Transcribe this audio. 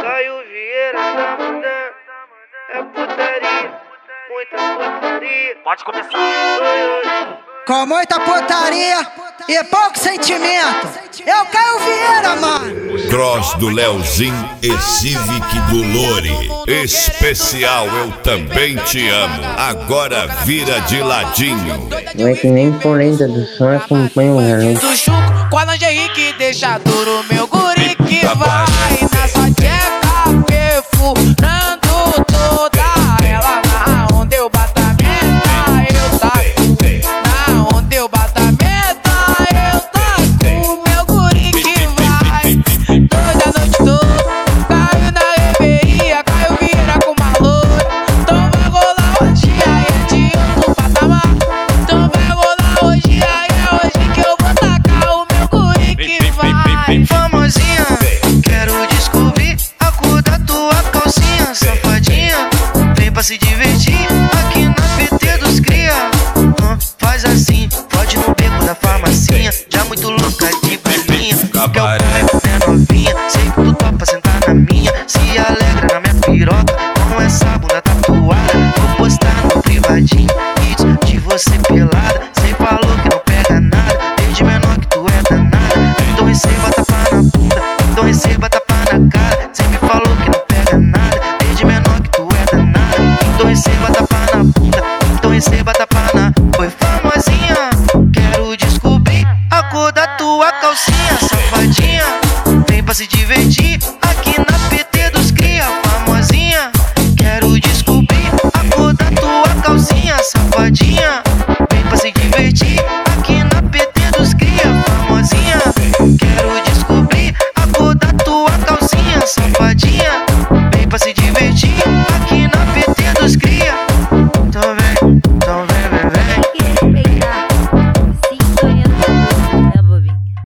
Caio Vieira tá mandando, é putaria, muita putaria. Pode começar. Com muita putaria e pouco sentimento. Eu Caio Vieira, mano. Cross do Leozinho e Civic do Lore. Especial Eu Também Te Amo. Agora vira de ladinho. Não é que nem polenta do som acompanha o relógio. Do chuco com a Lingerie deixa duro meu guri que vai na sua tcheca perfurando toda ela. Na onde eu bato a meta, eu taco. Na onde eu bato a meta, eu taco. Meu guri que vai toda a noite toda. Caiu na reveria, Caio Vieira com uma loura. Então vai rolar hoje, aí é de outro patamar. Então vai rolar hoje, aí é hoje que eu vou tacar o meu guri que vai. Famosinha, quero descobrir a cor da tua calcinha. Safadinha, vem pra se divertir aqui na PT dos cria. Faz assim, pode no beco da farmacinha. Já muito louca de balinha, que é o pai é novinha. Sei que tu topa sentar na minha, se alegra na minha piroca com essa bunda tatuada. Vou postar no privadinho vídeos de você pelada. Cê falou que não pega nada, desde menor que tu é danada. Então receba tapa na bunda, então receba tapa na cara. Cê me falou que não pega nada, desde menor que tu é danada. Então receba tapa na bunda, então receba tapa na. Foi famosinha, quero descobrir a cor da tua calcinha. Safadinha, vem pra se divertir aqui na PT dos cria. Famosinha, quero descobrir a cor da tua calcinha. Safadinha, vem pra se divertir aqui na PT dos cria. Famosinha, quero descobrir a cor da tua calcinha. Safadinha, vem pra se divertir aqui